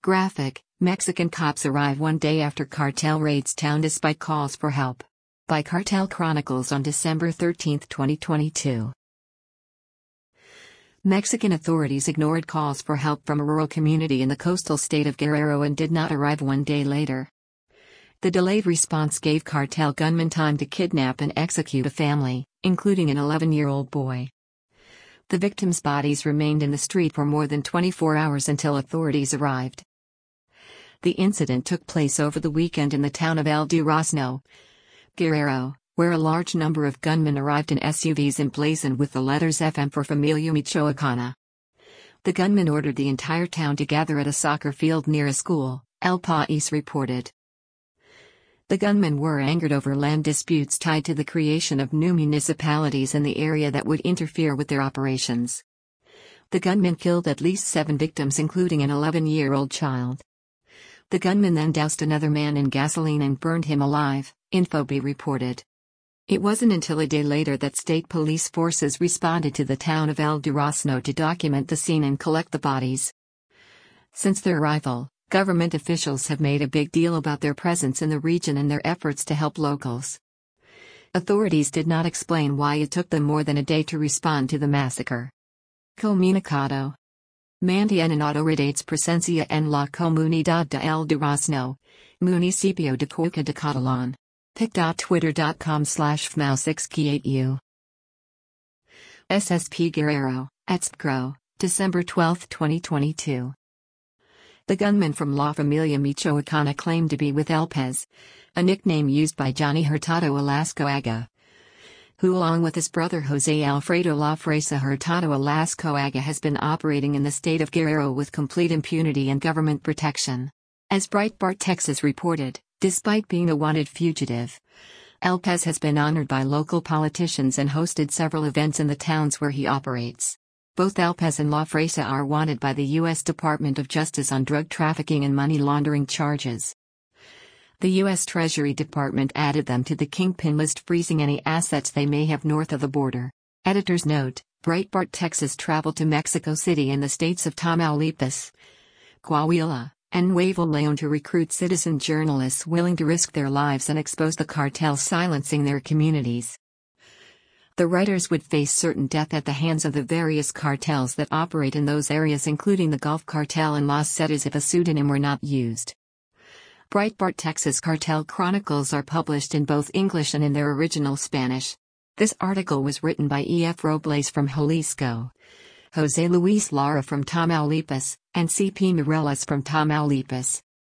Graphic, Mexican cops arrive one day after cartel raids town despite calls for help. By Cartel Chronicles on December 13, 2022. Mexican authorities ignored calls for help from a rural community in the coastal state of Guerrero and did not arrive one day later. The delayed response gave cartel gunmen time to kidnap and execute a family, including an 11-year-old boy. The victims' bodies remained in the street for more than 24 hours until authorities arrived. The incident took place over the weekend in the town of El Durazno, Guerrero, where a large number of gunmen arrived in SUVs emblazoned with the letters FM for Familia Michoacana. The gunmen ordered the entire town to gather at a soccer field near a school, El País reported. The gunmen were angered over land disputes tied to the creation of new municipalities in the area that would interfere with their operations. The gunmen killed at least 7 victims, including an 11-year-old child. The gunmen then doused another man in gasoline and burned him alive, Infobae reported. It wasn't until a day later that state police forces responded to the town of El Durazno to document the scene and collect the bodies. Since their arrival, government officials have made a big deal about their presence in the region and their efforts to help locals. Authorities did not explain why it took them more than a day to respond to the massacre. Comunicado. Mantienen autoridades presencia en la comunidad de El Durazno, municipio de Cuenca de Catalán. pic.twitter.com/fmau6k8u. SSP Guerrero, Atzpro, December 12, 2022. The gunman from La Familia Michoacana claimed to be with El Pez, a nickname used by Johnny Hurtado Alascoaga, who along with his brother Jose Alfredo La Fresa Hurtado Alascoaga has been operating in the state of Guerrero with complete impunity and government protection. As Breitbart Texas reported, despite being a wanted fugitive, El Pez has been honored by local politicians and hosted several events in the towns where he operates. Both El Pez and La Fresa are wanted by the U.S. Department of Justice on drug trafficking and money laundering charges. The U.S. Treasury Department added them to the kingpin list, freezing any assets they may have north of the border. Editor's note: Breitbart Texas traveled to Mexico City and the states of Tamaulipas, Coahuila, and Nuevo León to recruit citizen journalists willing to risk their lives and expose the cartels silencing their communities. The writers would face certain death at the hands of the various cartels that operate in those areas, including the Gulf Cartel and Los Zetas, if a pseudonym were not used. Breitbart Texas Cartel Chronicles are published in both English and in their original Spanish. This article was written by E.F. Robles from Jalisco, Jose Luis Lara from Tamaulipas, and C.P. Mireles from Tamaulipas.